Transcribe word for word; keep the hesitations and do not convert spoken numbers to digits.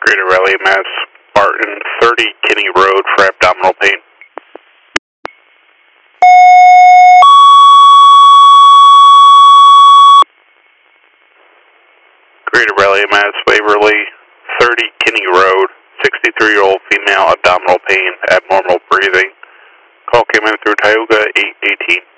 Greater Raleigh, Mass. Barton, thirty Kinney Road for abdominal pain. Greater Raleigh, Mass. Waverly, thirty Kinney Road, sixty-three-year-old female, abdominal pain, abnormal breathing. Call came in through Tioga eight eighteen.